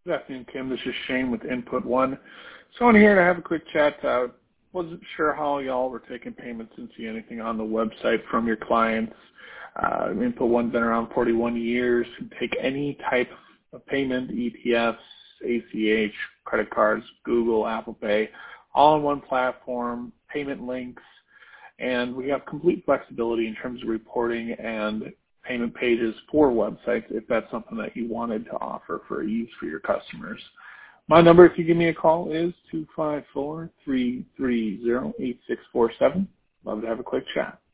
Good afternoon, Kim. This is Shane with Input One. So I'm here to have a quick chat. Wasn't sure how y'all were taking payments and see anything on the website from your clients. Input One's been around 41 years. You take any type of payment, ETFs, ACH, credit cards, Google, Apple Pay, all in one platform, payment links, and we have complete flexibility in terms of reporting and payment pages for websites if that's something that you wanted to offer for use for your customers. My number, if you give me a call, is 254-330-8647. Love to have a quick chat.